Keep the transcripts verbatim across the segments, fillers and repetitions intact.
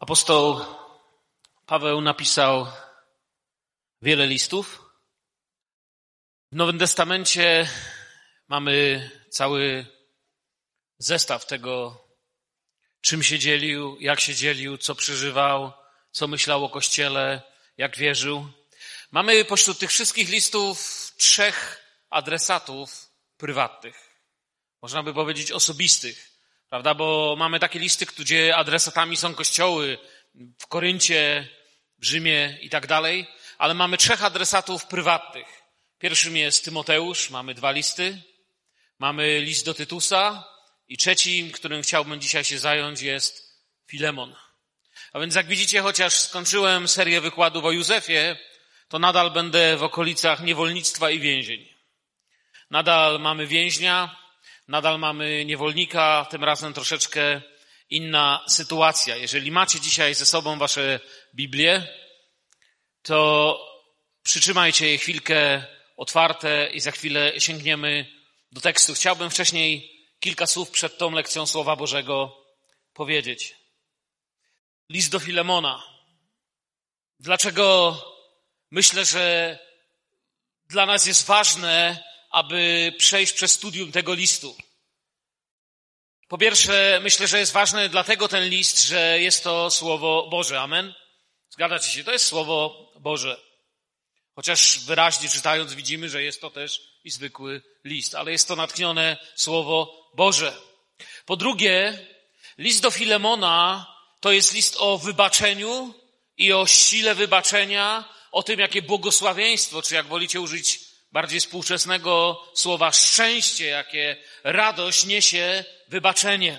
Apostoł Paweł napisał wiele listów. W Nowym Testamencie mamy cały zestaw tego, czym się dzielił, jak się dzielił, co przeżywał, co myślał o Kościele, jak wierzył. Mamy pośród tych wszystkich listów trzech adresatów prywatnych. Można by powiedzieć osobistych, prawda? Bo mamy takie listy, gdzie adresatami są kościoły w Koryncie, w Rzymie i tak dalej, ale mamy trzech adresatów prywatnych. Pierwszym jest Tymoteusz, mamy dwa listy. Mamy list do Tytusa i trzecim, którym chciałbym dzisiaj się zająć, jest Filemon. A więc jak widzicie, chociaż skończyłem serię wykładów o Józefie, to nadal będę w okolicach niewolnictwa i więzień. Nadal mamy więźnia, nadal mamy niewolnika, tym razem troszeczkę inna sytuacja. Jeżeli macie dzisiaj ze sobą wasze Biblię, to przytrzymajcie je chwilkę otwarte i za chwilę sięgniemy do tekstu. Chciałbym wcześniej kilka słów przed tą lekcją Słowa Bożego powiedzieć. List do Filemona. Dlaczego myślę, że dla nas jest ważne, aby przejść przez studium tego listu? Po pierwsze, myślę, że jest ważne dlatego ten list, że jest to Słowo Boże. Amen? Zgadzacie się? To jest Słowo Boże. Chociaż wyraźnie czytając widzimy, że jest to też i zwykły list, ale jest to natchnione Słowo Boże. Po drugie, list do Filemona to jest list o wybaczeniu i o sile wybaczenia, o tym, jakie błogosławieństwo, czy jak wolicie użyć bardziej współczesnego słowa szczęście, jakie radość niesie wybaczenie.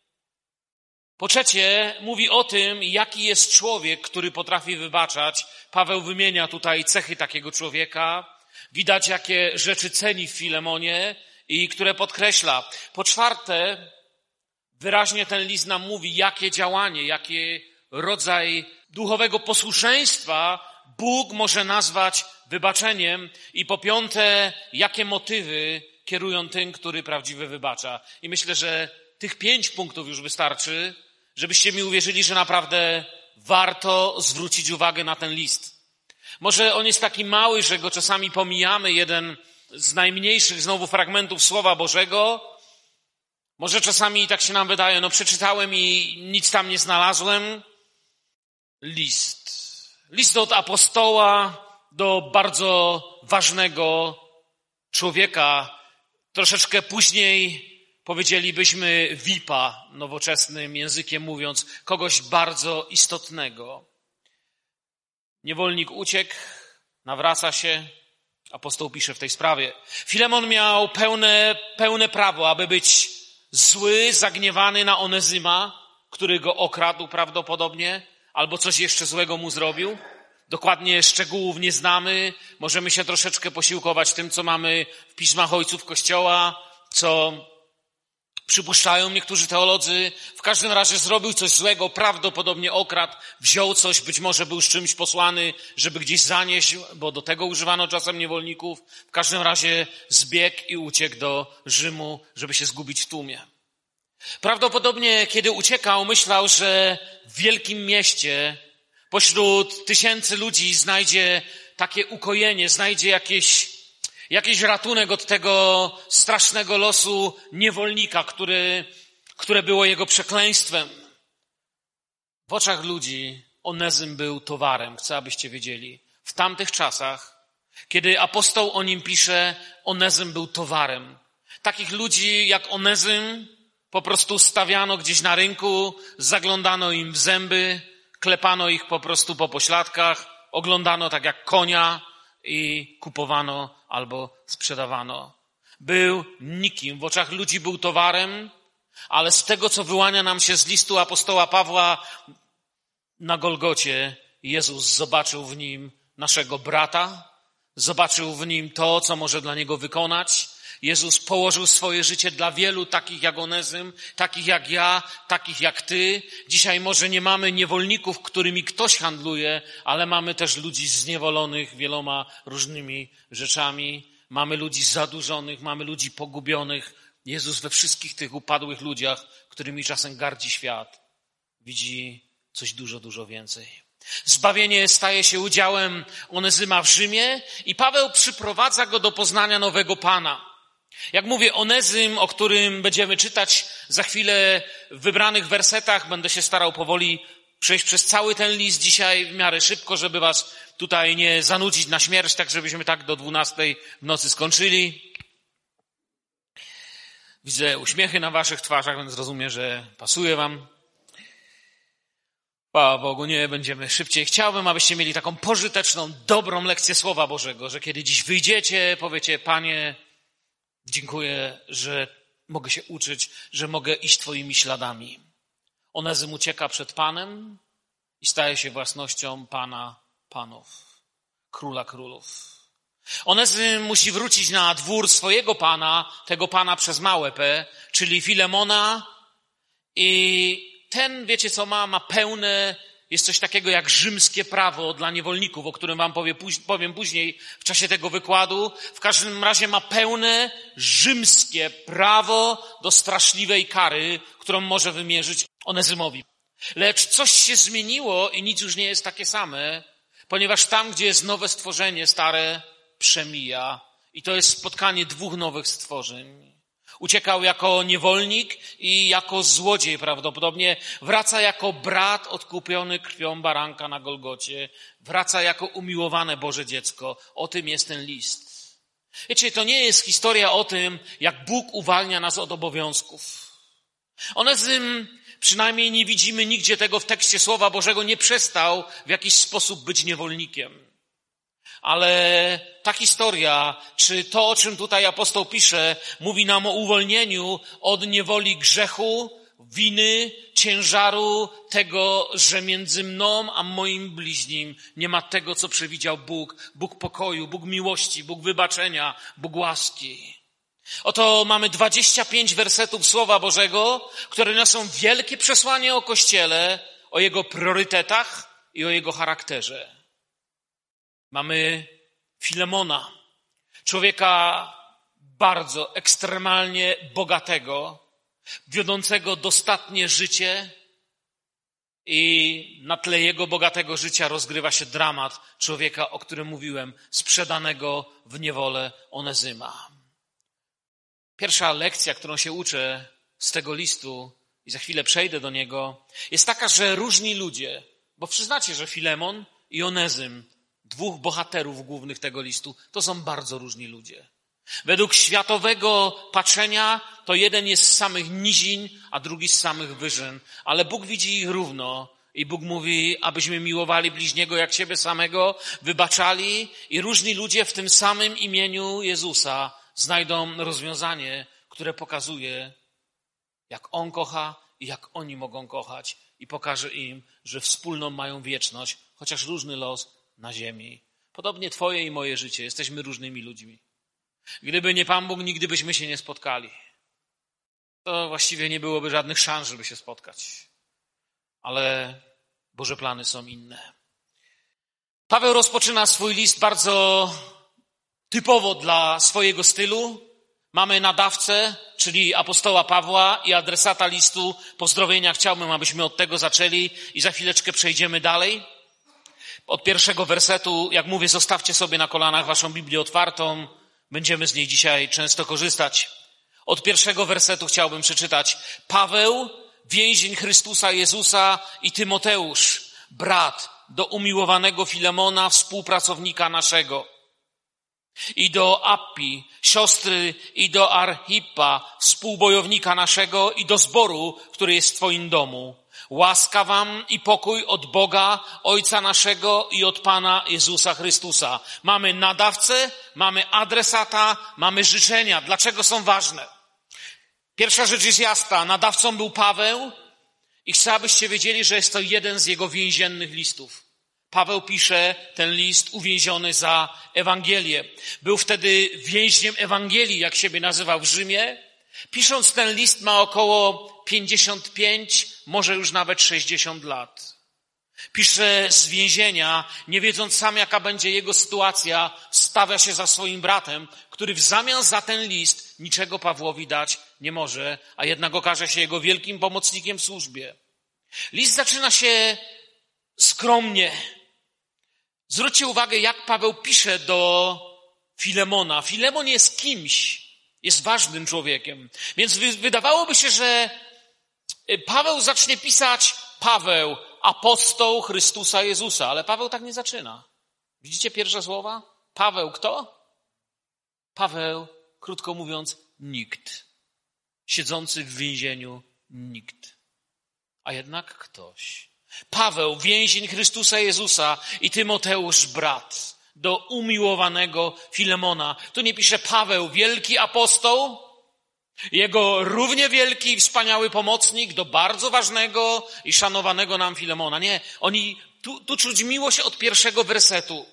Po trzecie, mówi o tym, jaki jest człowiek, który potrafi wybaczać. Paweł wymienia tutaj cechy takiego człowieka. Widać, jakie rzeczy ceni w Filemonie i które podkreśla. Po czwarte, wyraźnie ten list nam mówi, jakie działanie, jaki rodzaj duchowego posłuszeństwa Bóg może nazwać wybaczeniem. I po piąte, jakie motywy kierują tym, który prawdziwie wybacza. I myślę, że tych pięć punktów już wystarczy, żebyście mi uwierzyli, że naprawdę warto zwrócić uwagę na ten list. Może on jest taki mały, że go czasami pomijamy, jeden z najmniejszych znowu fragmentów Słowa Bożego. Może czasami tak się nam wydaje, no przeczytałem i nic tam nie znalazłem. List. List od apostoła do bardzo ważnego człowieka. Troszeczkę później powiedzielibyśmy V I P-a, nowoczesnym językiem mówiąc, kogoś bardzo istotnego. Niewolnik uciekł, nawraca się, apostoł pisze w tej sprawie. Filemon miał pełne, pełne prawo, aby być zły, zagniewany na Onezyma, który go okradł prawdopodobnie, albo coś jeszcze złego mu zrobił. Dokładnie szczegółów nie znamy, możemy się troszeczkę posiłkować tym, co mamy w pismach ojców Kościoła, co przypuszczają niektórzy teolodzy. W każdym razie zrobił coś złego, prawdopodobnie okradł, wziął coś, być może był z czymś posłany, żeby gdzieś zanieść, bo do tego używano czasem niewolników. W każdym razie zbiegł i uciekł do Rzymu, żeby się zgubić w tłumie. Prawdopodobnie, kiedy uciekał, myślał, że w wielkim mieście pośród tysięcy ludzi znajdzie takie ukojenie, znajdzie jakieś Jakiś ratunek od tego strasznego losu niewolnika, który, które było jego przekleństwem. W oczach ludzi Onezym był towarem, chcę, abyście wiedzieli. W tamtych czasach, kiedy apostoł o nim pisze, Onezym był towarem. Takich ludzi jak Onezym po prostu stawiano gdzieś na rynku, zaglądano im w zęby, klepano ich po prostu po pośladkach, oglądano tak jak konia i kupowano albo sprzedawano. Był nikim. W oczach ludzi był towarem, ale z tego, co wyłania nam się z listu apostoła Pawła na Golgocie, Jezus zobaczył w nim naszego brata, zobaczył w nim to, co może dla niego wykonać. Jezus położył swoje życie dla wielu takich jak Onezym, takich jak ja, takich jak ty. Dzisiaj może nie mamy niewolników, którymi ktoś handluje, ale mamy też ludzi zniewolonych wieloma różnymi rzeczami. Mamy ludzi zadłużonych, mamy ludzi pogubionych. Jezus we wszystkich tych upadłych ludziach, którymi czasem gardzi świat, widzi coś dużo, dużo więcej. Zbawienie staje się udziałem Onezyma w Rzymie i Paweł przyprowadza go do poznania nowego Pana. Jak mówię, Onezym, o którym będziemy czytać za chwilę w wybranych wersetach, będę się starał powoli przejść przez cały ten list dzisiaj w miarę szybko, żeby was tutaj nie zanudzić na śmierć, tak żebyśmy tak do dwunastej w nocy skończyli. Widzę uśmiechy na waszych twarzach, więc rozumiem, że pasuje wam. Chwała Bogu, nie będziemy szybciej. Chciałbym, abyście mieli taką pożyteczną, dobrą lekcję Słowa Bożego, że kiedy dziś wyjdziecie, powiecie: Panie, dziękuję, że mogę się uczyć, że mogę iść Twoimi śladami. Onezym ucieka przed Panem i staje się własnością Pana Panów, Króla Królów. Onezym musi wrócić na dwór swojego Pana, tego Pana przez małe P, czyli Filemona, i ten, wiecie co ma, ma pełne, jest coś takiego jak rzymskie prawo dla niewolników, o którym wam powiem później w czasie tego wykładu. W każdym razie ma pełne rzymskie prawo do straszliwej kary, którą może wymierzyć Onezymowi. Lecz coś się zmieniło i nic już nie jest takie same, ponieważ tam, gdzie jest nowe stworzenie, stare przemija. I to jest spotkanie dwóch nowych stworzeń. Uciekał jako niewolnik i jako złodziej prawdopodobnie. Wraca jako brat odkupiony krwią baranka na Golgocie. Wraca jako umiłowane Boże dziecko. O tym jest ten list. Wiecie, to nie jest historia o tym, jak Bóg uwalnia nas od obowiązków. Onezym, przynajmniej nie widzimy nigdzie tego w tekście Słowa Bożego, nie przestał w jakiś sposób być niewolnikiem. Ale ta historia, czy to, o czym tutaj apostoł pisze, mówi nam o uwolnieniu od niewoli grzechu, winy, ciężaru tego, że między mną a moim bliźnim nie ma tego, co przewidział Bóg. Bóg pokoju, Bóg miłości, Bóg wybaczenia, Bóg łaski. Oto mamy dwadzieścia pięć wersetów Słowa Bożego, które niosą wielkie przesłanie o Kościele, o jego priorytetach i o jego charakterze. Mamy Filemona, człowieka bardzo, ekstremalnie bogatego, wiodącego dostatnie życie, i na tle jego bogatego życia rozgrywa się dramat człowieka, o którym mówiłem, sprzedanego w niewolę Onezyma. Pierwsza lekcja, którą się uczę z tego listu, i za chwilę przejdę do niego, jest taka, że różni ludzie, bo przyznacie, że Filemon i Onezym, dwóch bohaterów głównych tego listu, to są bardzo różni ludzie. Według światowego patrzenia to jeden jest z samych nizin, a drugi z samych wyżyn. Ale Bóg widzi ich równo i Bóg mówi, abyśmy miłowali bliźniego jak siebie samego, wybaczali, i różni ludzie w tym samym imieniu Jezusa znajdą rozwiązanie, które pokazuje, jak On kocha i jak oni mogą kochać, i pokaże im, że wspólną mają wieczność, chociaż różny los na ziemi. Podobnie twoje i moje życie. Jesteśmy różnymi ludźmi. Gdyby nie Pan Bóg, nigdy byśmy się nie spotkali. To właściwie nie byłoby żadnych szans, żeby się spotkać. Ale Boże plany są inne. Paweł rozpoczyna swój list bardzo typowo dla swojego stylu. Mamy nadawcę, czyli apostoła Pawła, i adresata listu. Pozdrowienia chciałbym, abyśmy od tego zaczęli i za chwileczkę przejdziemy dalej. Od pierwszego wersetu, jak mówię, zostawcie sobie na kolanach waszą Biblię otwartą. Będziemy z niej dzisiaj często korzystać. Od pierwszego wersetu chciałbym przeczytać. Paweł, więzień Chrystusa Jezusa, i Tymoteusz, brat, do umiłowanego Filemona, współpracownika naszego, i do Appi, siostry, i do Archipa, współbojownika naszego, i do zboru, który jest w twoim domu. Łaska wam i pokój od Boga, Ojca naszego, i od Pana Jezusa Chrystusa. Mamy nadawcę, mamy adresata, mamy życzenia. Dlaczego są ważne? Pierwsza rzecz jest jasna. Nadawcą był Paweł i chcę, abyście wiedzieli, że jest to jeden z jego więziennych listów. Paweł pisze ten list uwięziony za Ewangelię. Był wtedy więźniem Ewangelii, jak siebie nazywał w Rzymie. Pisząc ten list ma około pięćdziesiąt pięć, może już nawet sześćdziesiąt lat. Pisze z więzienia, nie wiedząc sam, jaka będzie jego sytuacja, stawia się za swoim bratem, który w zamian za ten list niczego Pawłowi dać nie może, a jednak okaże się jego wielkim pomocnikiem w służbie. List zaczyna się skromnie. Zwróćcie uwagę, jak Paweł pisze do Filemona. Filemon jest kimś, jest ważnym człowiekiem. Więc wydawałoby się, że Paweł zacznie pisać Paweł, apostoł Chrystusa Jezusa, ale Paweł tak nie zaczyna. Widzicie pierwsze słowa? Paweł kto? Paweł, krótko mówiąc, nikt. Siedzący w więzieniu nikt. A jednak ktoś. Paweł, więzień Chrystusa Jezusa i Tymoteusz, brat, do umiłowanego Filemona. Tu nie pisze Paweł, wielki apostoł, jego równie wielki i wspaniały pomocnik do bardzo ważnego i szanowanego nam Filemona. Nie, oni, tu, tu czuć miłość od pierwszego wersetu.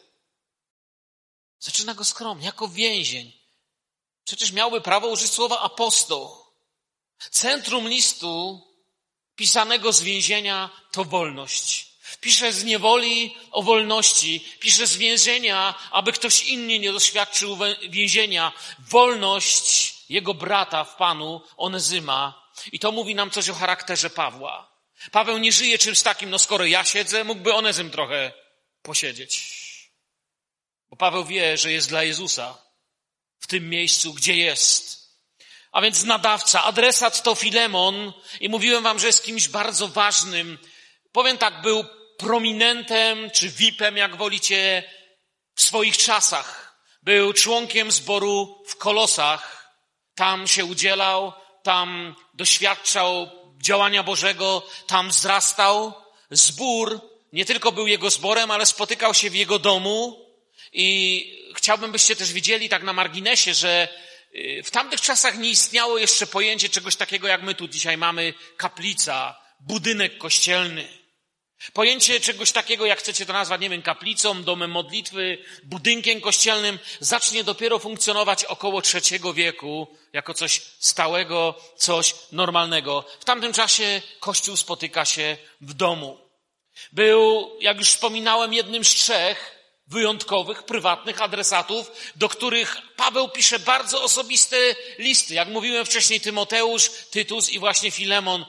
Zaczyna go skromnie, jako więzień. Przecież miałby prawo użyć słowa apostoł. Centrum listu pisanego z więzienia to wolność. Pisze z niewoli o wolności. Pisze z więzienia, aby ktoś inny nie doświadczył więzienia. Wolność jego brata w Panu, Onezyma. I to mówi nam coś o charakterze Pawła. Paweł nie żyje czymś takim, no skoro ja siedzę, mógłby Onezym trochę posiedzieć. Bo Paweł wie, że jest dla Jezusa w tym miejscu, gdzie jest. A więc nadawca, adresat to Filemon i mówiłem wam, że jest kimś bardzo ważnym. Powiem tak, był prominentem czy V I P-em, jak wolicie, w swoich czasach. Był członkiem zboru w Kolosach. Tam się udzielał, tam doświadczał działania Bożego, tam wzrastał. Zbór nie tylko był jego zborem, ale spotykał się w jego domu. I chciałbym, byście też widzieli tak na marginesie, że w tamtych czasach nie istniało jeszcze pojęcie czegoś takiego, jak my tu dzisiaj mamy, kaplica, budynek kościelny. Pojęcie czegoś takiego, jak chcecie to nazwać, nie wiem, kaplicą, domem modlitwy, budynkiem kościelnym, zacznie dopiero funkcjonować około trzeciego wieku, jako coś stałego, coś normalnego. W tamtym czasie Kościół spotyka się w domu. Był, jak już wspominałem, jednym z trzech wyjątkowych, prywatnych adresatów, do których Paweł pisze bardzo osobiste listy. Jak mówiłem wcześniej, Tymoteusz, Tytus i właśnie Filemon.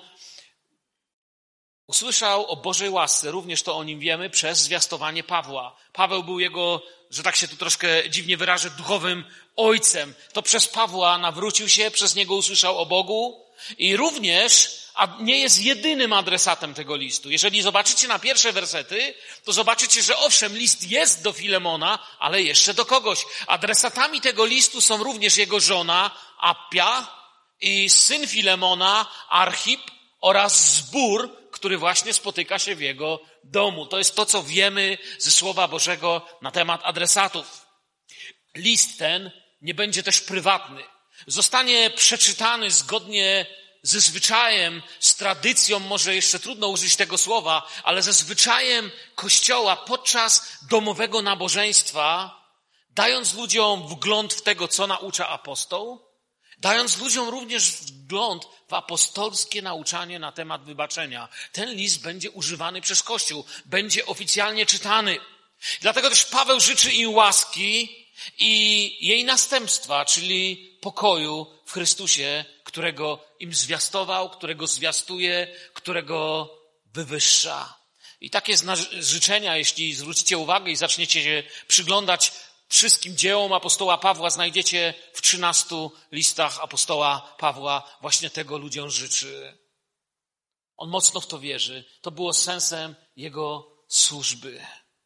Usłyszał o Bożej łasce, również to o nim wiemy, przez zwiastowanie Pawła. Paweł był jego, że tak się tu troszkę dziwnie wyrażę, duchowym ojcem. To przez Pawła nawrócił się, przez niego usłyszał o Bogu i również a nie jest jedynym adresatem tego listu. Jeżeli zobaczycie na pierwsze wersety, to zobaczycie, że owszem, list jest do Filemona, ale jeszcze do kogoś. Adresatami tego listu są również jego żona Appia i syn Filemona Archip oraz zbór, który właśnie spotyka się w jego domu. To jest to, co wiemy ze Słowa Bożego na temat adresatów. List ten nie będzie też prywatny. Zostanie przeczytany zgodnie ze zwyczajem, z tradycją, może jeszcze trudno użyć tego słowa, ale ze zwyczajem Kościoła podczas domowego nabożeństwa, dając ludziom wgląd w tego, co naucza apostoł, dając ludziom również wgląd w apostolskie nauczanie na temat wybaczenia. Ten list będzie używany przez Kościół, będzie oficjalnie czytany. Dlatego też Paweł życzy im łaski i jej następstwa, czyli pokoju w Chrystusie, którego im zwiastował, którego zwiastuje, którego wywyższa. I takie życzenia, jeśli zwrócicie uwagę i zaczniecie się przyglądać wszystkim dziełom apostoła Pawła, znajdziecie w trzynastu listach apostoła Pawła. Właśnie tego ludziom życzy. On mocno w to wierzy. To było sensem jego służby.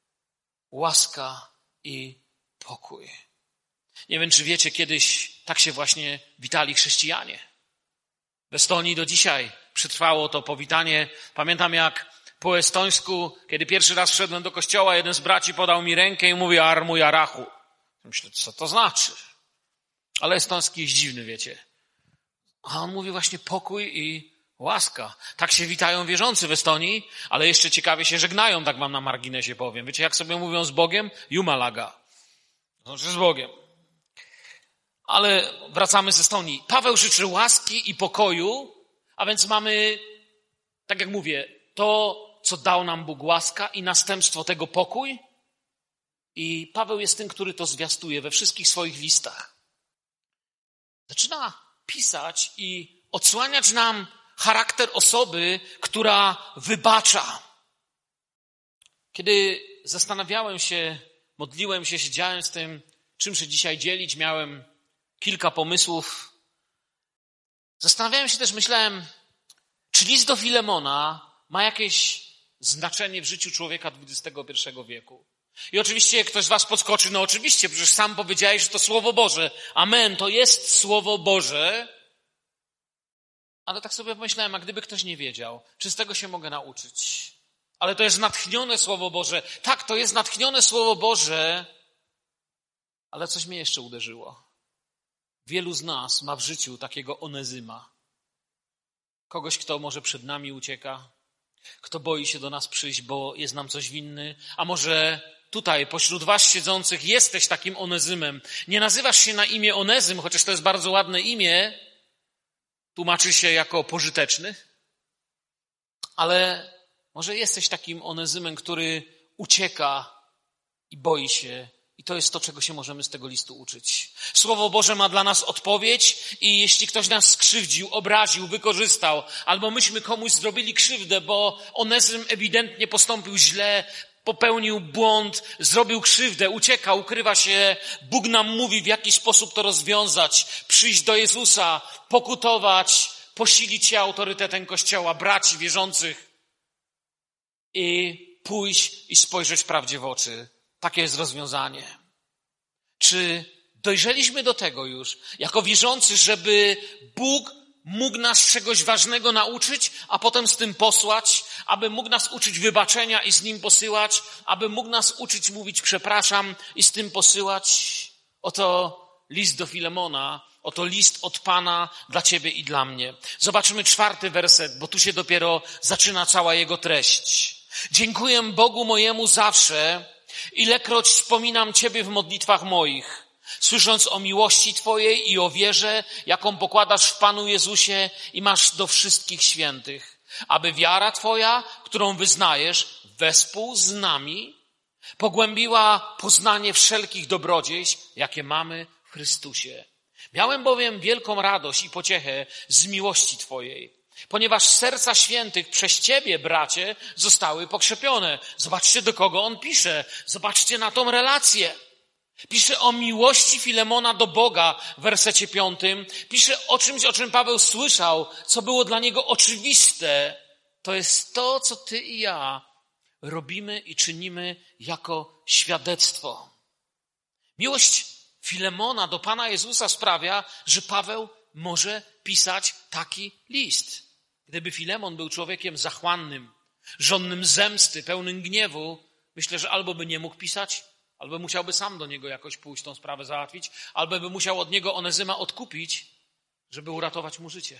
Łaska i pokój. Nie wiem, czy wiecie, kiedyś tak się właśnie witali chrześcijanie. W Estonii do dzisiaj przetrwało to powitanie. Pamiętam, jak po estońsku, kiedy pierwszy raz wszedłem do kościoła, jeden z braci podał mi rękę i mówi armu jarachu. Myślę, co to znaczy? Ale estoński jest dziwny, wiecie. A on mówi właśnie pokój i łaska. Tak się witają wierzący w Estonii, ale jeszcze ciekawie się żegnają, tak wam na marginesie powiem. Wiecie, jak sobie mówią z Bogiem? Jumalaga. To znaczy z Bogiem. Ale wracamy z Estonii. Paweł życzy łaski i pokoju, a więc mamy, tak jak mówię, to, co dał nam Bóg, łaska i następstwo tego pokój. I Paweł jest tym, który to zwiastuje we wszystkich swoich listach. Zaczyna pisać i odsłaniać nam charakter osoby, która wybacza. Kiedy zastanawiałem się, modliłem się, siedziałem z tym, czym się dzisiaj dzielić, miałem kilka pomysłów. Zastanawiałem się też, myślałem, czy list do Filemona ma jakieś znaczenie w życiu człowieka dwudziestego pierwszego wieku. I oczywiście ktoś z was podskoczy, no oczywiście, przecież sam powiedziałeś, że to Słowo Boże. Amen, to jest Słowo Boże. Ale tak sobie pomyślałem, a gdyby ktoś nie wiedział, czy z tego się mogę nauczyć? Ale to jest natchnione Słowo Boże. Tak, to jest natchnione Słowo Boże, ale coś mnie jeszcze uderzyło. Wielu z nas ma w życiu takiego Onezyma. Kogoś, kto może przed nami ucieka, kto boi się do nas przyjść, bo jest nam coś winny, a może tutaj pośród was siedzących jesteś takim Onezymem. Nie nazywasz się na imię Onezym, chociaż to jest bardzo ładne imię, tłumaczy się jako pożyteczny, ale może jesteś takim Onezymem, który ucieka i boi się. I to jest to, czego się możemy z tego listu uczyć. Słowo Boże ma dla nas odpowiedź i jeśli ktoś nas skrzywdził, obraził, wykorzystał, albo myśmy komuś zrobili krzywdę, bo Onezym ewidentnie postąpił źle, popełnił błąd, zrobił krzywdę, ucieka, ukrywa się, Bóg nam mówi, w jaki sposób to rozwiązać, przyjść do Jezusa, pokutować, posilić się autorytetem Kościoła, braci wierzących i pójść i spojrzeć prawdzie w oczy. Takie jest rozwiązanie. Czy dojrzeliśmy do tego już, jako wierzący, żeby Bóg mógł nas czegoś ważnego nauczyć, a potem z tym posłać, aby mógł nas uczyć wybaczenia i z nim posyłać, aby mógł nas uczyć mówić przepraszam i z tym posyłać? Oto list do Filemona, oto list od Pana dla ciebie i dla mnie. Zobaczymy czwarty werset, bo tu się dopiero zaczyna cała jego treść. Dziękuję Bogu mojemu zawsze, ilekroć wspominam Ciebie w modlitwach moich, słysząc o miłości Twojej i o wierze, jaką pokładasz w Panu Jezusie i masz do wszystkich świętych, aby wiara Twoja, którą wyznajesz wespół z nami, pogłębiła poznanie wszelkich dobrodziejstw, jakie mamy w Chrystusie. Miałem bowiem wielką radość i pociechę z miłości Twojej, ponieważ serca świętych przez Ciebie, bracie, zostały pokrzepione. Zobaczcie, do kogo on pisze. Zobaczcie na tą relację. Pisze o miłości Filemona do Boga w wersecie piątym. Pisze o czymś, o czym Paweł słyszał, co było dla niego oczywiste. To jest to, co ty i ja robimy i czynimy jako świadectwo. Miłość Filemona do Pana Jezusa sprawia, że Paweł może pisać taki list. Gdyby Filemon był człowiekiem zachłannym, żonnym zemsty, pełnym gniewu, myślę, że albo by nie mógł pisać, albo musiałby sam do niego jakoś pójść, tą sprawę załatwić, albo by musiał od niego Onezyma odkupić, żeby uratować mu życie.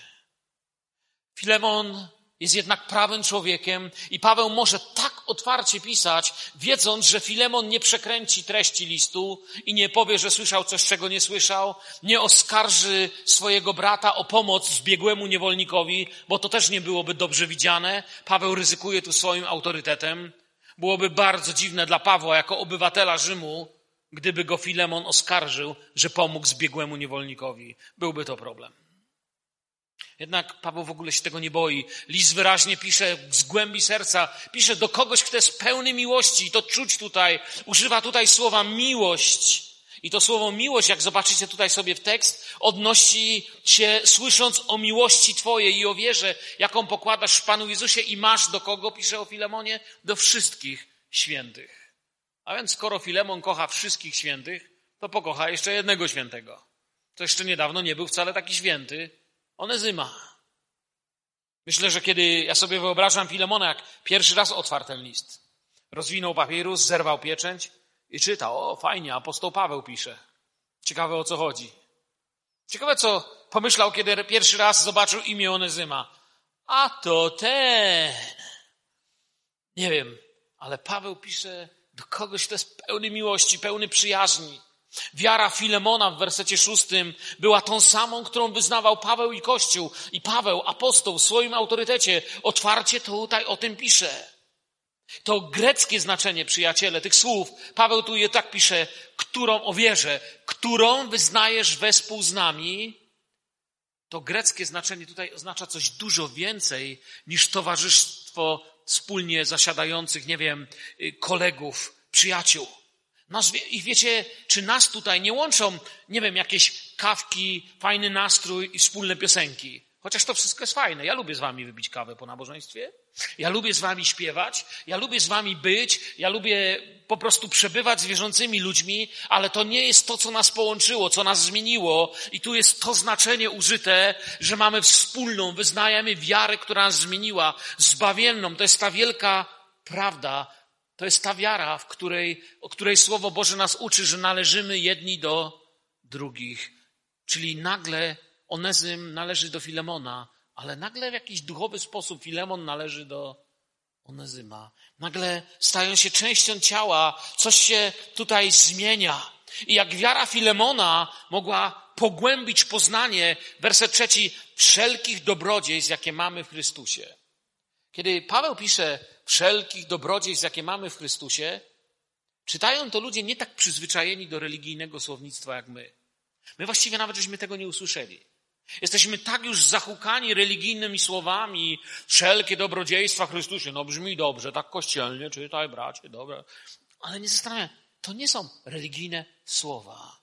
Filemon jest jednak prawym człowiekiem i Paweł może tak otwarcie pisać, wiedząc, że Filemon nie przekręci treści listu i nie powie, że słyszał coś, czego nie słyszał, nie oskarży swojego brata o pomoc zbiegłemu niewolnikowi, bo to też nie byłoby dobrze widziane. Paweł ryzykuje tu swoim autorytetem. Byłoby bardzo dziwne dla Pawła jako obywatela Rzymu, gdyby go Filemon oskarżył, że pomógł zbiegłemu niewolnikowi. Byłby to problem. Jednak Paweł w ogóle się tego nie boi. List wyraźnie pisze z głębi serca, pisze do kogoś, kto jest pełny miłości. I to czuć tutaj, używa tutaj słowa miłość. I to słowo miłość, jak zobaczycie tutaj sobie w tekst, odnosi się słysząc o miłości Twojej i o wierze, jaką pokładasz w Panu Jezusie i masz do kogo, pisze o Filemonie, do wszystkich świętych. A więc skoro Filemon kocha wszystkich świętych, to pokocha jeszcze jednego świętego. To jeszcze niedawno nie był wcale taki święty, Onezyma. Myślę, że kiedy ja sobie wyobrażam Filemona, jak pierwszy raz otwarł ten list, rozwinął papirus, zerwał pieczęć i czytał. O, fajnie, apostoł Paweł pisze. Ciekawe, o co chodzi. Ciekawe, co pomyślał, kiedy pierwszy raz zobaczył imię Onezyma. A to ten. Nie wiem, ale Paweł pisze do kogoś, kto jest pełny miłości, pełny przyjaźni. Wiara Filemona w wersecie szóstym była tą samą, którą wyznawał Paweł i Kościół. I Paweł, apostoł, w swoim autorytecie otwarcie tutaj o tym pisze. To greckie znaczenie, przyjaciele, tych słów. Paweł tu je tak pisze, którą o wierze, którą wyznajesz wespół z nami. To greckie znaczenie tutaj oznacza coś dużo więcej niż towarzystwo wspólnie zasiadających, nie wiem, kolegów, przyjaciół. Nas, I wiecie, czy nas tutaj nie łączą, nie wiem, jakieś kawki, fajny nastrój i wspólne piosenki. Chociaż to wszystko jest fajne. Ja lubię z wami wypić kawę po nabożeństwie. Ja lubię z wami śpiewać. Ja lubię z wami być. Ja lubię po prostu przebywać z wierzącymi ludźmi, ale to nie jest to, co nas połączyło, co nas zmieniło. I tu jest to znaczenie użyte, że mamy wspólną, wyznajemy wiarę, która nas zmieniła, zbawienną. To jest ta wielka prawda. To jest ta wiara, w której, o której Słowo Boże nas uczy, że należymy jedni do drugich. Czyli nagle Onezym należy do Filemona, ale nagle w jakiś duchowy sposób Filemon należy do Onezyma. Nagle stają się częścią ciała, coś się tutaj zmienia. I jak wiara Filemona mogła pogłębić poznanie, werset trzeci, wszelkich dobrodziejstw, jakie mamy w Chrystusie. Kiedy Paweł pisze wszelkich dobrodziejstw, jakie mamy w Chrystusie, czytają to ludzie nie tak przyzwyczajeni do religijnego słownictwa jak my. My właściwie nawet żeśmy tego nie usłyszeli. Jesteśmy tak już zahukani religijnymi słowami, wszelkie dobrodziejstwa w Chrystusie. No brzmi dobrze, tak kościelnie, czytaj bracie, dobra. Ale nie zastanawiam, to nie są religijne słowa.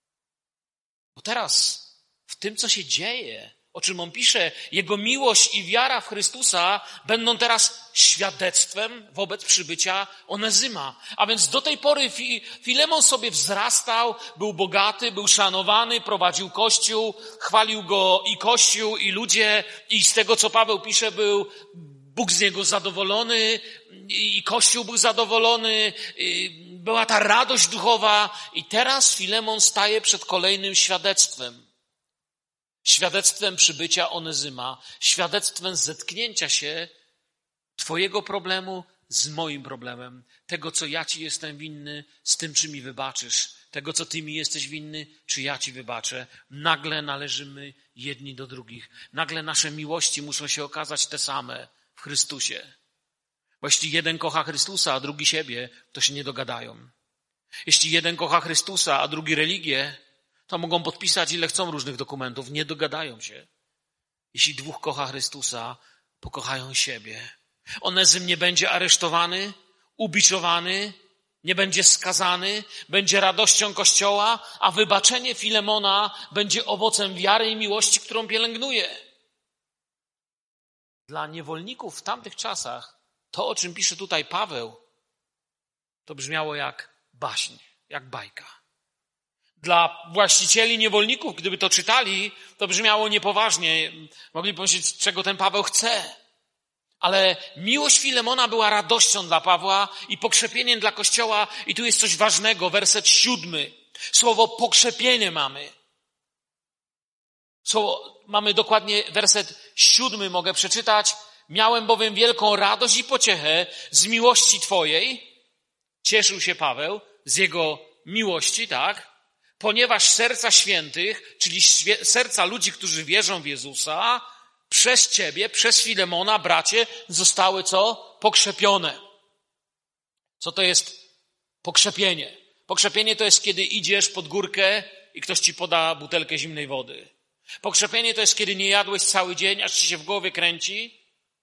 Bo teraz w tym, co się dzieje, o czym on pisze, jego miłość i wiara w Chrystusa będą teraz świadectwem wobec przybycia Onezyma. A więc do tej pory Filemon sobie wzrastał, był bogaty, był szanowany, prowadził kościół, chwalił go i kościół, i ludzie, i z tego, co Paweł pisze, był Bóg z niego zadowolony, i kościół był zadowolony, była ta radość duchowa. I teraz Filemon staje przed kolejnym świadectwem. Świadectwem przybycia Onezyma, świadectwem zetknięcia się twojego problemu z moim problemem, tego, co ja ci jestem winny, z tym, czy mi wybaczysz, tego, co ty mi jesteś winny, czy ja ci wybaczę. Nagle należymy jedni do drugich. Nagle nasze miłości muszą się okazać te same w Chrystusie. Bo jeśli jeden kocha Chrystusa, a drugi siebie, to się nie dogadają. Jeśli jeden kocha Chrystusa, a drugi religię, to mogą podpisać ile chcą różnych dokumentów, nie dogadają się. Jeśli dwóch kocha Chrystusa, pokochają siebie. Onezym nie będzie aresztowany, ubiczowany, nie będzie skazany, będzie radością Kościoła, a wybaczenie Filemona będzie owocem wiary i miłości, którą pielęgnuje. Dla niewolników w tamtych czasach to, o czym pisze tutaj Paweł, to brzmiało jak baśń, jak bajka. Dla właścicieli niewolników, gdyby to czytali, to brzmiało niepoważnie. Mogli pomyśleć, czego ten Paweł chce. Ale miłość Filemona była radością dla Pawła i pokrzepieniem dla Kościoła. I tu jest coś ważnego, werset siódmy. Słowo pokrzepienie mamy. Słowo, mamy dokładnie werset siódmy, mogę przeczytać. Miałem bowiem wielką radość i pociechę z miłości Twojej. Cieszył się Paweł z jego miłości, tak? Ponieważ serca świętych, czyli serca ludzi, którzy wierzą w Jezusa, przez Ciebie, przez Filemona, bracie, zostały co? Pokrzepione. Co to jest pokrzepienie? Pokrzepienie to jest, kiedy idziesz pod górkę i ktoś ci poda butelkę zimnej wody. Pokrzepienie to jest, kiedy nie jadłeś cały dzień, aż ci się w głowie kręci,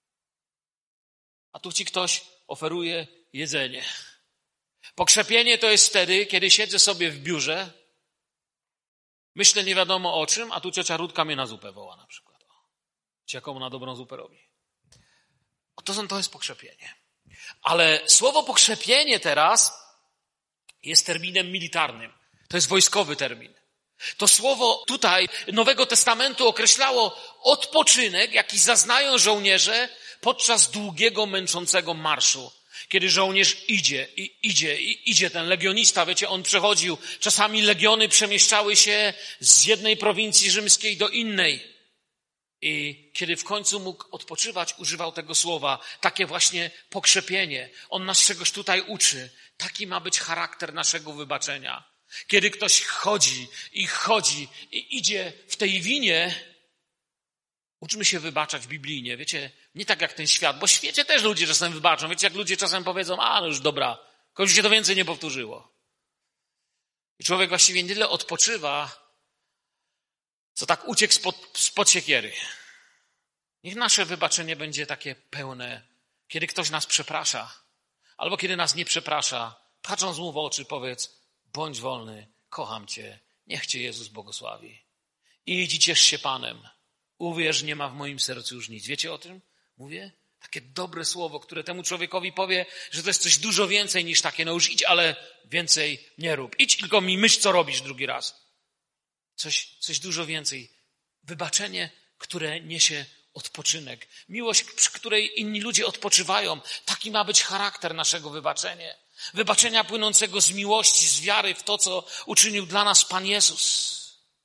a tu ci ktoś oferuje jedzenie. Pokrzepienie to jest wtedy, kiedy siedzę sobie w biurze, myślę nie wiadomo o czym, a tu ciocia Rudka mnie na zupę woła na przykład. Czy jaką ona dobrą zupę robi. To, są, to jest pokrzepienie. Ale słowo pokrzepienie teraz jest terminem militarnym. To jest wojskowy termin. To słowo tutaj Nowego Testamentu określało odpoczynek, jaki zaznają żołnierze podczas długiego, męczącego marszu. Kiedy żołnierz idzie i idzie i idzie, ten legionista, wiecie, on przechodził. Czasami legiony przemieszczały się z jednej prowincji rzymskiej do innej. I kiedy w końcu mógł odpoczywać, używał tego słowa. Takie właśnie pokrzepienie. On nas czegoś tutaj uczy. Taki ma być charakter naszego wybaczenia. Kiedy ktoś chodzi i chodzi i idzie w tej winie, uczmy się wybaczać biblijnie. Wiecie, nie tak jak ten świat, bo w świecie też ludzie czasem wybaczą. Wiecie, jak ludzie czasem powiedzą, a no już dobra, komuś się to więcej nie powtórzyło. I człowiek właściwie nie tyle odpoczywa, co tak uciekł spod, spod siekiery. Niech nasze wybaczenie będzie takie pełne, kiedy ktoś nas przeprasza, albo kiedy nas nie przeprasza, patrząc mu w oczy, powiedz: bądź wolny, kocham cię, niech cię Jezus błogosławi. Idź i ciesz się Panem. Uwierz, nie ma w moim sercu już nic. Wiecie o tym? Mówię? Takie dobre słowo, które temu człowiekowi powie, że to jest coś dużo więcej niż takie: no już idź, ale więcej nie rób. Idź, tylko mi myśl, co robisz drugi raz. Coś, coś dużo więcej. Wybaczenie, które niesie odpoczynek. Miłość, przy której inni ludzie odpoczywają. Taki ma być charakter naszego wybaczenia. Wybaczenia płynącego z miłości, z wiary w to, co uczynił dla nas Pan Jezus.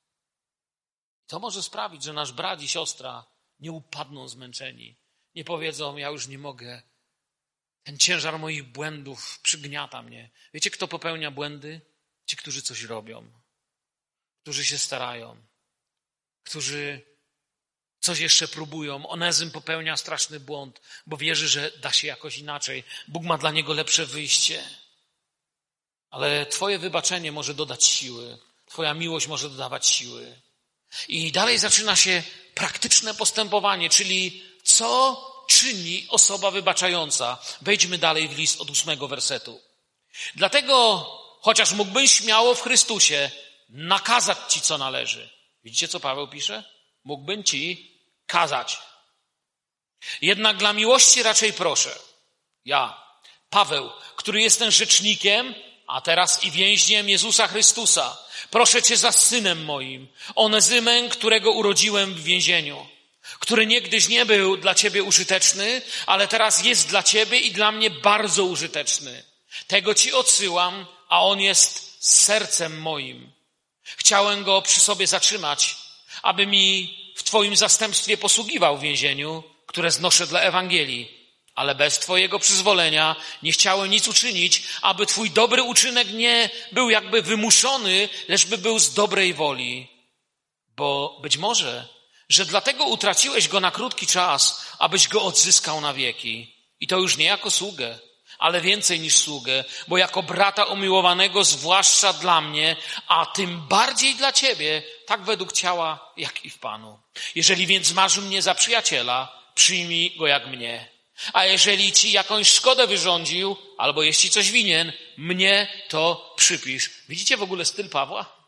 To może sprawić, że nasz brat i siostra nie upadną zmęczeni. Nie powiedzą: ja już nie mogę. Ten ciężar moich błędów przygniata mnie. Wiecie, kto popełnia błędy? Ci, którzy coś robią. Którzy się starają. Którzy coś jeszcze próbują. Onezym popełnia straszny błąd, bo wierzy, że da się jakoś inaczej. Bóg ma dla niego lepsze wyjście. Ale twoje wybaczenie może dodać siły. Twoja miłość może dodawać siły. I dalej zaczyna się praktyczne postępowanie, czyli co czyni osoba wybaczająca. Wejdźmy dalej w list od ósmego wersetu. Dlatego, chociaż mógłbym śmiało w Chrystusie nakazać ci, co należy. Widzicie, co Paweł pisze? Mógłbym ci kazać. Jednak dla miłości raczej proszę. Ja, Paweł, który jestem rzecznikiem, a teraz i więźniem Jezusa Chrystusa, proszę cię za synem moim, Onezymem, którego urodziłem w więzieniu, który niegdyś nie był dla ciebie użyteczny, ale teraz jest dla ciebie i dla mnie bardzo użyteczny. Tego ci odsyłam, a on jest sercem moim. Chciałem go przy sobie zatrzymać, aby mi w twoim zastępstwie posługiwał w więzieniu, które znoszę dla Ewangelii. Ale bez twojego przyzwolenia nie chciałem nic uczynić, aby twój dobry uczynek nie był jakby wymuszony, lecz by był z dobrej woli. Bo być może, że dlatego utraciłeś go na krótki czas, abyś go odzyskał na wieki. I to już nie jako sługę, ale więcej niż sługę, bo jako brata umiłowanego, zwłaszcza dla mnie, a tym bardziej dla ciebie, tak według ciała, jak i w Panu. Jeżeli więc masz mnie za przyjaciela, przyjmij go jak mnie. A jeżeli ci jakąś szkodę wyrządził, albo jeśli coś winien, mnie to przypisz. Widzicie w ogóle styl Pawła?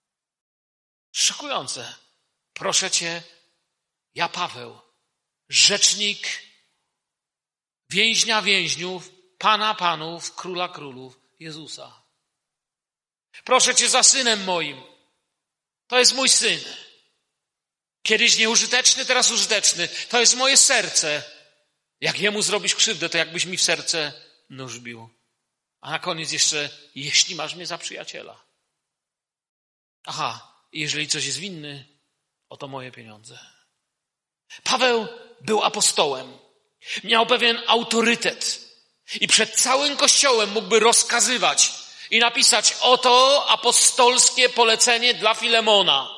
Szokujące. Proszę cię, ja Paweł, rzecznik więźnia więźniów, Pana panów, króla królów, Jezusa. Proszę cię za synem moim. To jest mój syn. Kiedyś nieużyteczny, teraz użyteczny. To jest moje serce. Jak jemu zrobisz krzywdę, to jakbyś mi w serce nóż bił. A na koniec jeszcze, jeśli masz mnie za przyjaciela. Aha, i jeżeli coś jest winny, oto moje pieniądze. Paweł był apostołem. Miał pewien autorytet. I przed całym Kościołem mógłby rozkazywać i napisać: oto apostolskie polecenie dla Filemona.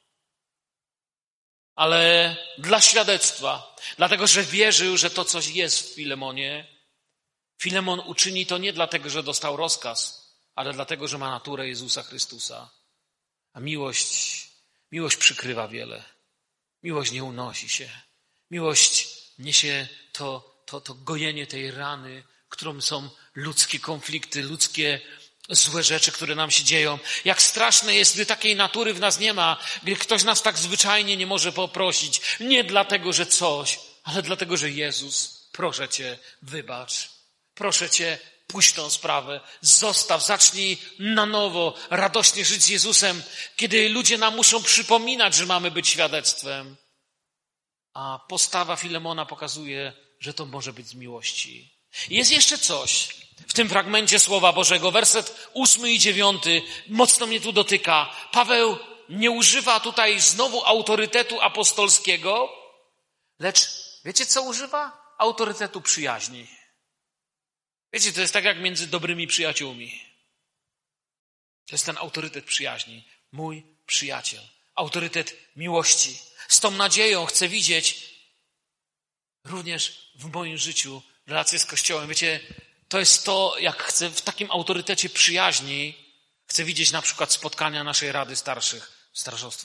Ale dla świadectwa, dlatego że wierzył, że to coś jest w Filemonie, Filemon uczyni to nie dlatego, że dostał rozkaz, ale dlatego, że ma naturę Jezusa Chrystusa. A miłość, miłość przykrywa wiele. Miłość nie unosi się. Miłość niesie to, to, to gojenie tej rany, którą są ludzkie konflikty, ludzkie złe rzeczy, które nam się dzieją. Jak straszne jest, gdy takiej natury w nas nie ma, gdy ktoś nas tak zwyczajnie nie może poprosić. Nie dlatego, że coś, ale dlatego, że Jezus, proszę cię, wybacz. Proszę cię, puść tą sprawę. Zostaw, zacznij na nowo radośnie żyć z Jezusem, kiedy ludzie nam muszą przypominać, że mamy być świadectwem. A postawa Filemona pokazuje, że to może być z miłości. Jest jeszcze coś w tym fragmencie Słowa Bożego. Werset ósmy i dziewiąty mocno mnie tu dotyka. Paweł nie używa tutaj znowu autorytetu apostolskiego, lecz wiecie, co używa? Autorytetu przyjaźni. Wiecie, to jest tak jak między dobrymi przyjaciółmi. To jest ten autorytet przyjaźni. Mój przyjaciel. Autorytet miłości. Z tą nadzieją chcę widzieć również w moim życiu relacje z Kościołem. Wiecie, to jest to, jak chcę w takim autorytecie przyjaźni, chcę widzieć na przykład spotkania naszej Rady Starszych Starszostwa.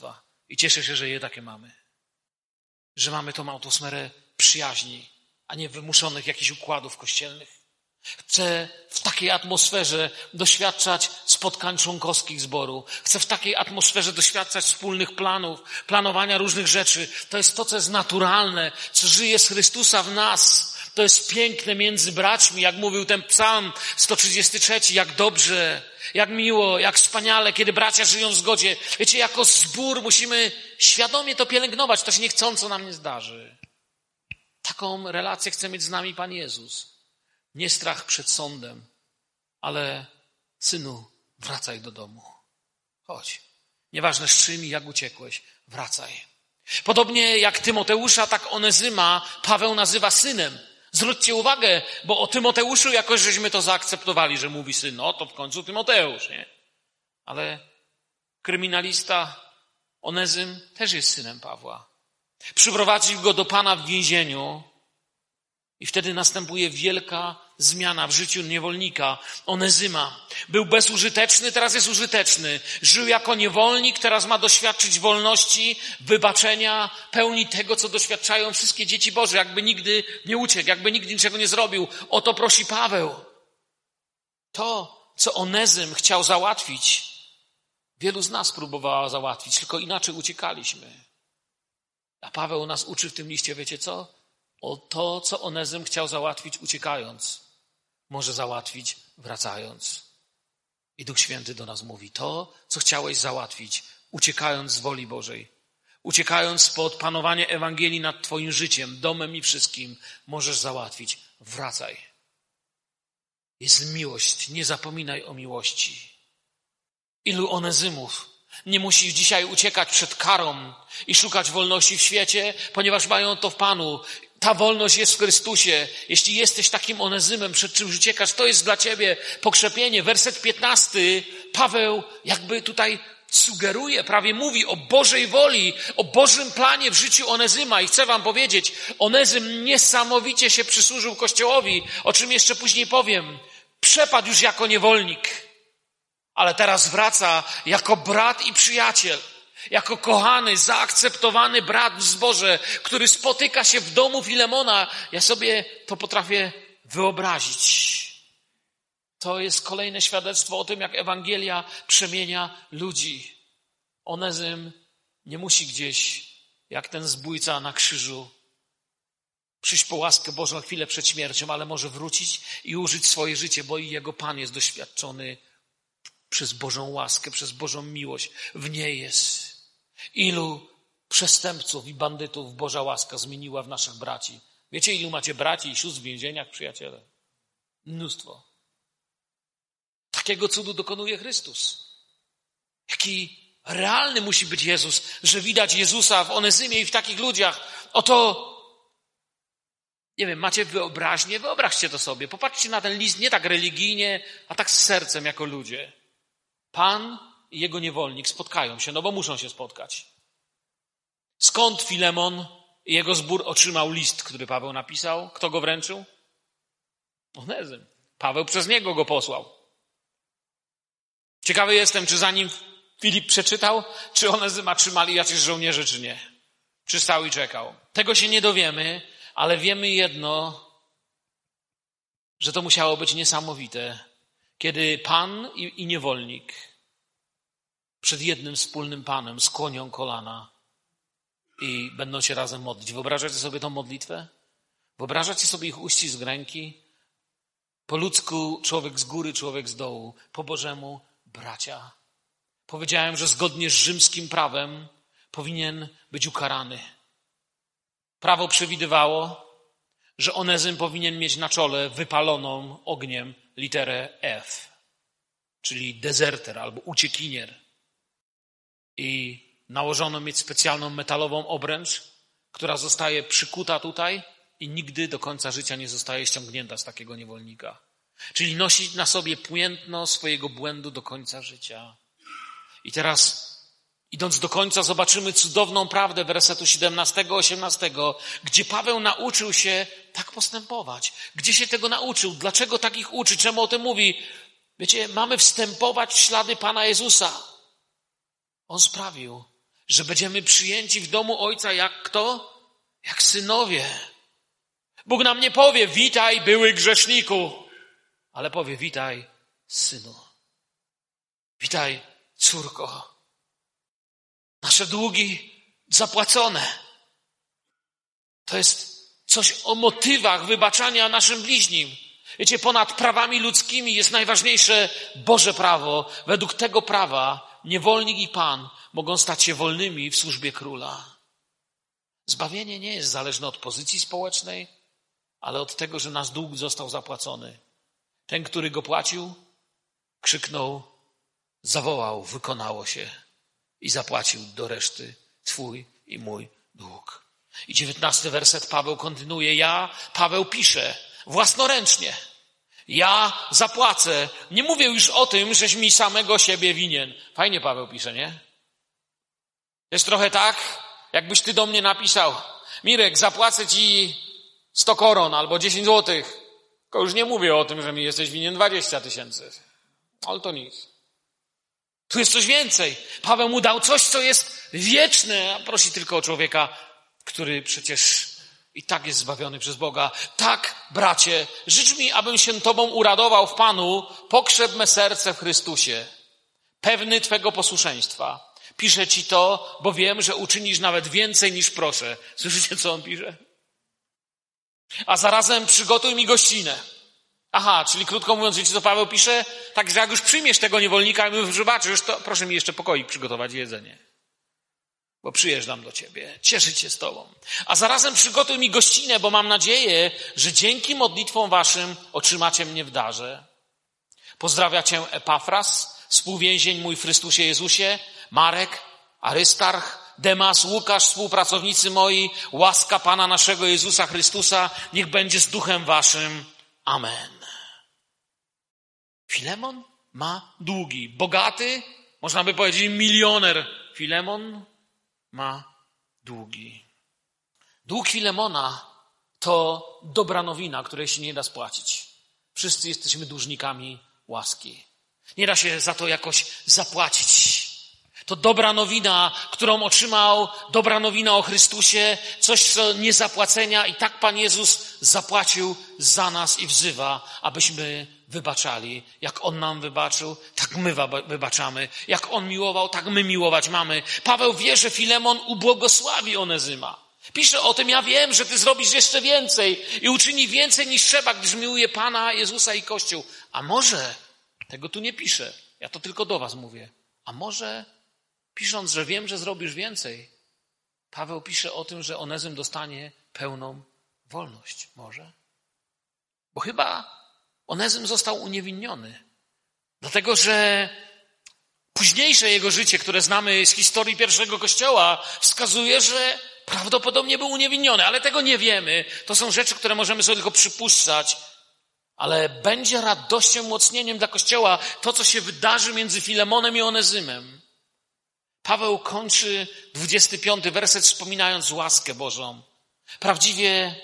I cieszę się, że je takie mamy. Że mamy tą atmosferę przyjaźni, a nie wymuszonych jakichś układów kościelnych. Chcę w takiej atmosferze doświadczać spotkań członkowskich zboru. Chcę w takiej atmosferze doświadczać wspólnych planów, planowania różnych rzeczy. To jest to, co jest naturalne, co żyje z Chrystusa w nas. To jest piękne między braćmi, jak mówił ten psalm sto trzydziesty trzeci, jak dobrze, jak miło, jak wspaniale, kiedy bracia żyją w zgodzie. Wiecie, jako zbór musimy świadomie to pielęgnować, to się niechcąco nam nie zdarzy. Taką relację chce mieć z nami Pan Jezus. Nie strach przed sądem, ale synu, wracaj do domu. Chodź. Nieważne z czym i jak uciekłeś, wracaj. Podobnie jak Tymoteusza, tak Onezyma Paweł nazywa synem. Zwróćcie uwagę, bo o Tymoteuszu jakoś żeśmy to zaakceptowali, że mówi syn. No to w końcu Tymoteusz, nie? Ale kryminalista Onezym też jest synem Pawła. Przyprowadził go do Pana w więzieniu i wtedy następuje wielka zmiana w życiu niewolnika Onezyma. Był bezużyteczny, teraz jest użyteczny. Żył jako niewolnik, teraz ma doświadczyć wolności, wybaczenia, pełni tego, co doświadczają wszystkie dzieci Boże, jakby nigdy nie uciekł, jakby nigdy niczego nie zrobił. O to prosi Paweł. To, co Onezym chciał załatwić, wielu z nas próbowało załatwić, tylko inaczej uciekaliśmy. A Paweł nas uczy w tym liście, wiecie co? O to, co Onezym chciał załatwić uciekając, może załatwić wracając. I Duch Święty do nas mówi, to, co chciałeś załatwić, uciekając z woli Bożej, uciekając spod panowania Ewangelii nad twoim życiem, domem i wszystkim, możesz załatwić. Wracaj. Jest miłość, nie zapominaj o miłości. Ilu Onezymów nie musi dzisiaj uciekać przed karą i szukać wolności w świecie, ponieważ mają to w Panu. Ta wolność jest w Chrystusie. Jeśli jesteś takim Onezymem, przed czymś uciekasz, to jest dla ciebie pokrzepienie. Werset piętnasty, Paweł jakby tutaj sugeruje, prawie mówi o Bożej woli, o Bożym planie w życiu Onezyma. I chcę wam powiedzieć, Onezym niesamowicie się przysłużył Kościołowi, o czym jeszcze później powiem. Przepadł już jako niewolnik, ale teraz wraca jako brat i przyjaciel. Jako kochany, zaakceptowany brat w zborze, który spotyka się w domu Filemona. Ja sobie to potrafię wyobrazić. To jest kolejne świadectwo o tym, jak Ewangelia przemienia ludzi. Onezym nie musi gdzieś, jak ten zbójca na krzyżu, przyjść po łaskę Bożą chwilę przed śmiercią, ale może wrócić i użyć swoje życie, bo i jego Pan jest doświadczony przez Bożą łaskę, przez Bożą miłość. W niej jest. Ilu przestępców i bandytów Boża łaska zmieniła w naszych braci. Wiecie, ilu macie braci i sióstr w więzieniach, przyjaciele? Mnóstwo. Takiego cudu dokonuje Chrystus. Jaki realny musi być Jezus, że widać Jezusa w Onezymie i w takich ludziach. Oto, nie wiem, macie wyobraźnię? Wyobraźcie to sobie. Popatrzcie na ten list nie tak religijnie, a tak z sercem jako ludzie. Pan i jego niewolnik spotkają się, no bo muszą się spotkać. Skąd Filemon i jego zbór otrzymał list, który Paweł napisał? Kto go wręczył? Onezym. Paweł przez niego go posłał. Ciekawy jestem, czy zanim Filip przeczytał, czy Onezyma trzymali jacyś żołnierze, czy nie. Czy stał i czekał. Tego się nie dowiemy, ale wiemy jedno, że to musiało być niesamowite, kiedy Pan i, i niewolnik przed jednym wspólnym Panem skłonią kolana i będą się razem modlić. Wyobrażacie sobie tą modlitwę? Wyobrażacie sobie ich uścisk ręki? Po ludzku człowiek z góry, człowiek z dołu. Po Bożemu bracia. Powiedziałem, że zgodnie z rzymskim prawem powinien być ukarany. Prawo przewidywało, że Onezym powinien mieć na czole wypaloną ogniem literę F, czyli dezerter albo uciekinier. I nałożono mieć specjalną metalową obręcz, która zostaje przykuta tutaj i nigdy do końca życia nie zostaje ściągnięta z takiego niewolnika. Czyli nosić na sobie piętno swojego błędu do końca życia. I teraz, idąc do końca, zobaczymy cudowną prawdę wersetu siedemnastego, osiemnastego, gdzie Paweł nauczył się tak postępować. Gdzie się tego nauczył? Dlaczego tak ich uczy? Czemu o tym mówi? Wiecie, mamy wstępować w ślady Pana Jezusa. On sprawił, że będziemy przyjęci w domu Ojca jak kto? Jak synowie. Bóg nam nie powie, witaj były grzeszniku, ale powie, witaj synu. Witaj córko. Nasze długi zapłacone. To jest coś o motywach wybaczania naszym bliźnim. Wiecie, ponad prawami ludzkimi jest najważniejsze Boże prawo. Według tego prawa niewolnik i Pan mogą stać się wolnymi w służbie króla. Zbawienie nie jest zależne od pozycji społecznej, ale od tego, że nasz dług został zapłacony. Ten, który go płacił, krzyknął, zawołał, wykonało się i zapłacił do reszty twój i mój dług. I dziewiętnasty werset Paweł kontynuuje. Ja, Paweł pisze własnoręcznie. Ja zapłacę. Nie mówię już o tym, żeś mi samego siebie winien. Fajnie Paweł pisze, nie? Jest trochę tak, jakbyś ty do mnie napisał. Mirek, zapłacę ci sto koron albo dziesięć złotych. Tylko już nie mówię o tym, że mi jesteś winien dwadzieścia tysięcy. Ale to nic. Tu jest coś więcej. Paweł mu dał coś, co jest wieczne, a prosi tylko o człowieka, który przecież i tak jest zbawiony przez Boga. Tak, bracie, życz mi, abym się Tobą uradował w Panu, pokrzep me serce w Chrystusie, pewny Twego posłuszeństwa. Piszę Ci to, bo wiem, że uczynisz nawet więcej niż proszę. Słyszycie, co on pisze? A zarazem przygotuj mi gościnę. Aha, czyli krótko mówiąc, wiecie, co Paweł pisze? Tak, że jak już przyjmiesz tego niewolnika i mi wybaczysz, to proszę mi jeszcze pokoik przygotować i jedzenie. Bo przyjeżdżam do ciebie, cieszyć się z tobą. A zarazem przygotuj mi gościnę, bo mam nadzieję, że dzięki modlitwom waszym otrzymacie mnie w darze. Pozdrawia cię Epafras, współwięzień mój w Chrystusie Jezusie, Marek, Arystarch, Demas, Łukasz, współpracownicy moi, łaska Pana naszego Jezusa Chrystusa, niech będzie z duchem waszym. Amen. Filemon ma długi. Bogaty, można by powiedzieć milioner. Filemon ma długi. Dług Filemona to dobra nowina, której się nie da spłacić. Wszyscy jesteśmy dłużnikami łaski. Nie da się za to jakoś zapłacić. To dobra nowina, którą otrzymał, dobra nowina o Chrystusie, coś co nie zapłacenia i tak Pan Jezus zapłacił za nas i wzywa, abyśmy wybaczali. Jak On nam wybaczył, tak my wybaczamy. Jak On miłował, tak my miłować mamy. Paweł wie, że Filemon ubłogosławi Onezyma. Pisze o tym, ja wiem, że ty zrobisz jeszcze więcej i uczyni więcej niż trzeba, gdyż miłuje Pana Jezusa i Kościół. A może, tego tu nie piszę, ja to tylko do was mówię, a może pisząc, że wiem, że zrobisz więcej, Paweł pisze o tym, że Onezym dostanie pełną wolność. Może? Bo chyba Onezym został uniewinniony. Dlatego, że późniejsze jego życie, które znamy z historii pierwszego Kościoła, wskazuje, że prawdopodobnie był uniewinniony, ale tego nie wiemy. To są rzeczy, które możemy sobie tylko przypuszczać. Ale będzie radością, umocnieniem dla Kościoła to, co się wydarzy między Filemonem i Onezymem. Paweł kończy dwudziesty piąty werset wspominając łaskę Bożą. Prawdziwie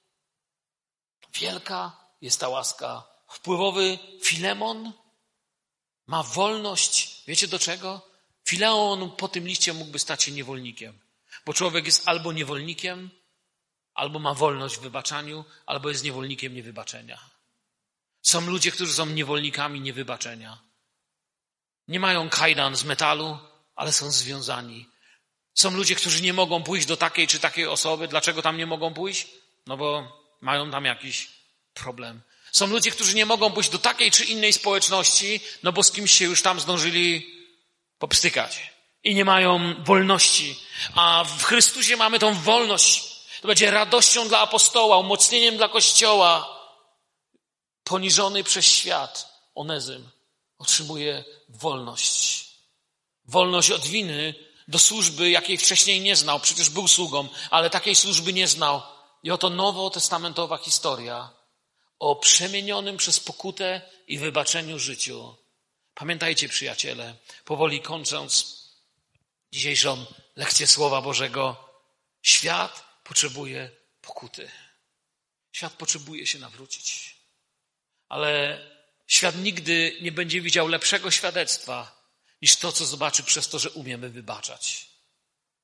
wielka jest ta łaska. Wpływowy Filemon ma wolność. Wiecie do czego? Filemon po tym liście mógłby stać się niewolnikiem. Bo człowiek jest albo niewolnikiem, albo ma wolność w wybaczaniu, albo jest niewolnikiem niewybaczenia. Są ludzie, którzy są niewolnikami niewybaczenia. Nie mają kajdan z metalu, ale są związani. Są ludzie, którzy nie mogą pójść do takiej czy takiej osoby. Dlaczego tam nie mogą pójść? No bo mają tam jakiś problem. Są ludzie, którzy nie mogą pójść do takiej czy innej społeczności, no bo z kimś się już tam zdążyli popstykać. I nie mają wolności. A w Chrystusie mamy tą wolność. To będzie radością dla apostoła, umocnieniem dla Kościoła. Poniżony przez świat Onezym otrzymuje wolność. Wolność od winy do służby, jakiej wcześniej nie znał. Przecież był sługą, ale takiej służby nie znał. I oto nowotestamentowa historia o przemienionym przez pokutę i wybaczeniu życiu. Pamiętajcie, przyjaciele, powoli kończąc dzisiejszą lekcję Słowa Bożego, świat potrzebuje pokuty. Świat potrzebuje się nawrócić. Ale świat nigdy nie będzie widział lepszego świadectwa niż to, co zobaczy przez to, że umiemy wybaczać.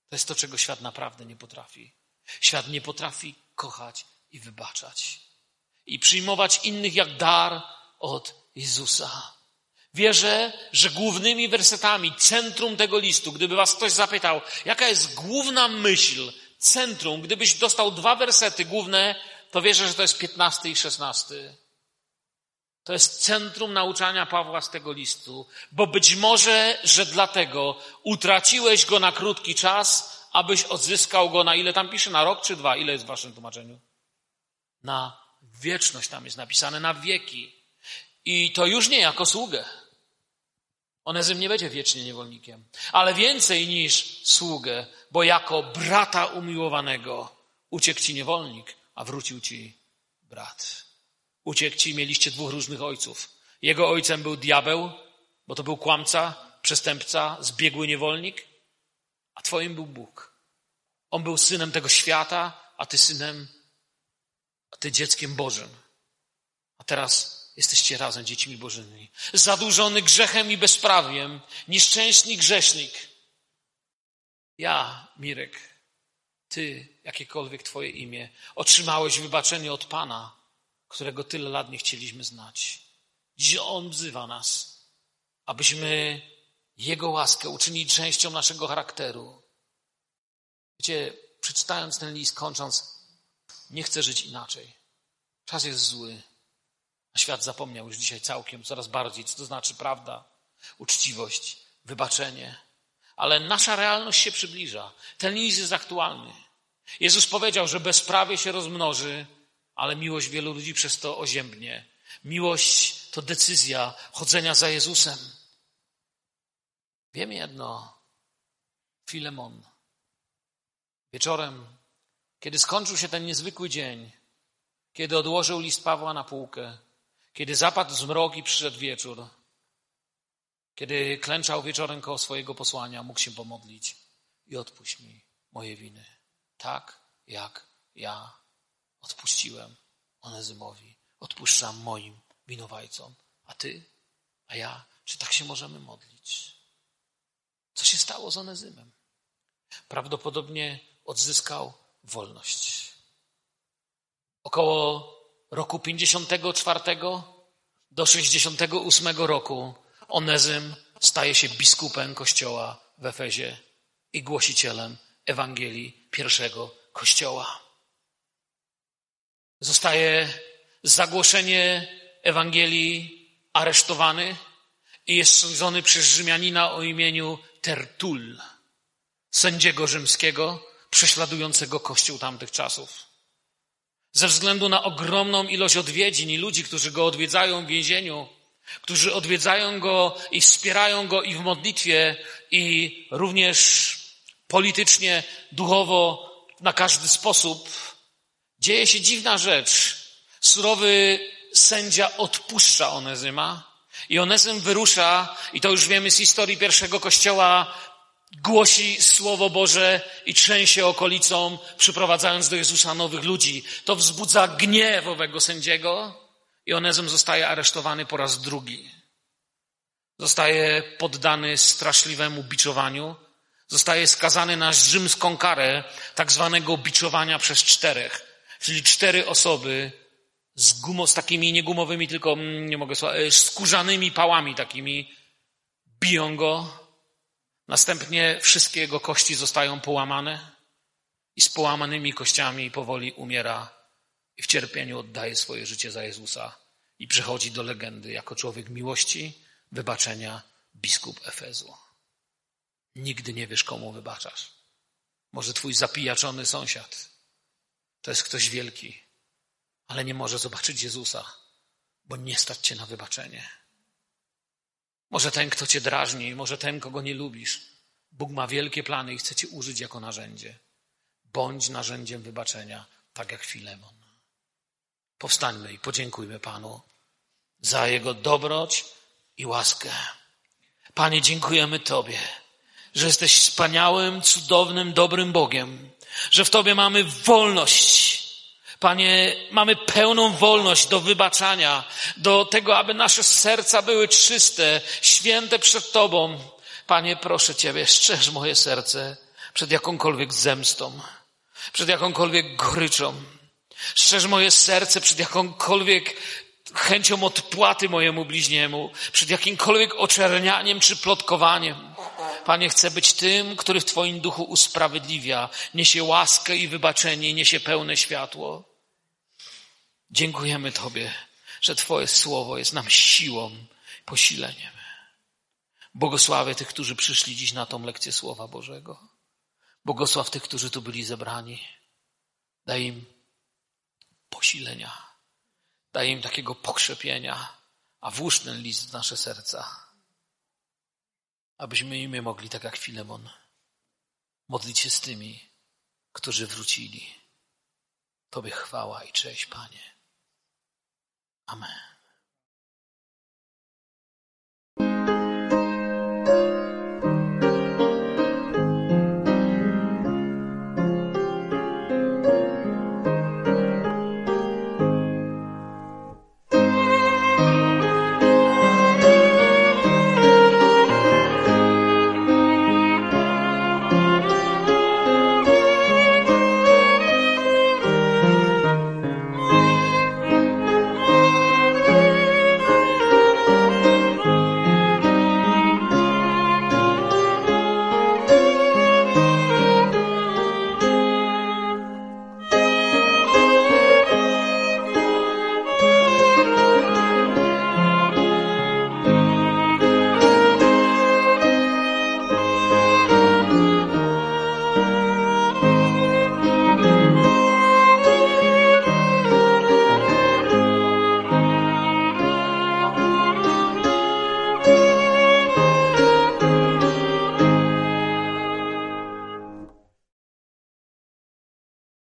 To jest to, czego świat naprawdę nie potrafi. Świat nie potrafi kochać i wybaczać. I przyjmować innych jak dar od Jezusa. Wierzę, że głównymi wersetami, centrum tego listu, gdyby was ktoś zapytał, jaka jest główna myśl, centrum, gdybyś dostał dwa wersety główne, to wierzę, że to jest piętnasty i szesnasty. To jest centrum nauczania Pawła z tego listu, bo być może, że dlatego utraciłeś go na krótki czas, abyś odzyskał go na ile tam pisze, na rok czy dwa? Ile jest w waszym tłumaczeniu? Na wieczność tam jest napisane, na wieki. I to już nie jako sługę. Onezym nie będzie wiecznie niewolnikiem, ale więcej niż sługę, bo jako brata umiłowanego uciekł ci niewolnik, a wrócił ci brat. Uciekł ci, mieliście dwóch różnych ojców. Jego ojcem był diabeł, bo to był kłamca, przestępca, zbiegły niewolnik, a twoim był Bóg. On był synem tego świata, a ty synem, a ty dzieckiem Bożym. A teraz jesteście razem dziećmi Bożymi. Zadłużony grzechem i bezprawiem, nieszczęśni grzesznik. Ja, Mirek, ty, jakiekolwiek twoje imię, otrzymałeś wybaczenie od Pana, którego tyle lat nie chcieliśmy znać. Dziś On wzywa nas, abyśmy Jego łaskę uczynili częścią naszego charakteru. Wiecie, przeczytając ten list, kończąc, nie chcę żyć inaczej. Czas jest zły. A świat zapomniał już dzisiaj całkiem, coraz bardziej, co to znaczy prawda, uczciwość, wybaczenie. Ale nasza realność się przybliża. Ten list jest aktualny. Jezus powiedział, że bezprawie się rozmnoży, ale miłość wielu ludzi przez to oziębnie. Miłość to decyzja chodzenia za Jezusem. Wiem jedno. Filemon. Wieczorem, kiedy skończył się ten niezwykły dzień, kiedy odłożył list Pawła na półkę, kiedy zapadł zmrok i przyszedł wieczór, kiedy klęczał wieczorem koło swojego posłania, mógł się pomodlić i odpuść mi moje winy. Tak jak ja odpuściłem Onezymowi. Odpuszczam moim winowajcom. A ty? A ja? Czy tak się możemy modlić? Co się stało z Onezymem? Prawdopodobnie odzyskał wolność. Około roku pięćdziesiątego czwartego do sześćdziesiątego ósmego roku Onezym staje się biskupem kościoła w Efezie i głosicielem Ewangelii pierwszego kościoła. Zostaje za głoszenie Ewangelii aresztowany i jest sądzony przez Rzymianina o imieniu Tertul, sędziego rzymskiego prześladującego Kościół tamtych czasów. Ze względu na ogromną ilość odwiedzin i ludzi, którzy go odwiedzają w więzieniu, którzy odwiedzają go i wspierają go i w modlitwie, i również politycznie, duchowo, na każdy sposób, dzieje się dziwna rzecz. Surowy sędzia odpuszcza Onezyma i Onezym wyrusza, i to już wiemy z historii pierwszego kościoła, głosi Słowo Boże i trzęsie okolicą, przyprowadzając do Jezusa nowych ludzi. To wzbudza gniew owego sędziego i Onezym zostaje aresztowany po raz drugi. Zostaje poddany straszliwemu biczowaniu. Zostaje skazany na rzymską karę tak zwanego biczowania przez czterech. Czyli cztery osoby z, gumo, z takimi nie gumowymi, tylko nie mogę słowa, skórzanymi pałami takimi biją go. Następnie wszystkie jego kości zostają połamane i z połamanymi kościami powoli umiera i w cierpieniu oddaje swoje życie za Jezusa i przechodzi do legendy jako człowiek miłości, wybaczenia, biskup Efezu. Nigdy nie wiesz, komu wybaczasz. Może twój zapijaczony sąsiad. To jest ktoś wielki, ale nie może zobaczyć Jezusa, bo nie stać cię na wybaczenie. Może ten, kto cię drażni, może ten, kogo nie lubisz. Bóg ma wielkie plany i chce cię użyć jako narzędzie. Bądź narzędziem wybaczenia, tak jak Filemon. Powstańmy i podziękujmy Panu za Jego dobroć i łaskę. Panie, dziękujemy Tobie, że jesteś wspaniałym, cudownym, dobrym Bogiem, że w Tobie mamy wolność. Panie, mamy pełną wolność do wybaczania, do tego, aby nasze serca były czyste, święte przed Tobą. Panie, proszę Ciebie, strzeż moje serce. przed jakąkolwiek zemstą, przed jakąkolwiek goryczą. Strzeż moje serce przed jakąkolwiek chęcią odpłaty mojemu bliźniemu, przed jakimkolwiek oczernianiem czy plotkowaniem. Panie, chcę być tym, który w Twoim duchu usprawiedliwia, niesie łaskę i wybaczenie, niesie pełne światło. Dziękujemy Tobie, że Twoje słowo jest nam siłą, posileniem. Błogosławię tych, którzy przyszli dziś na tą lekcję Słowa Bożego. Błogosław tych, którzy tu byli zebrani. Daj im posilenia. Daj im takiego pokrzepienia, a włóż ten list w nasze serca, abyśmy i my mogli, tak jak Filemon, modlić się z tymi, którzy wrócili. Tobie chwała i cześć, Panie. Amen.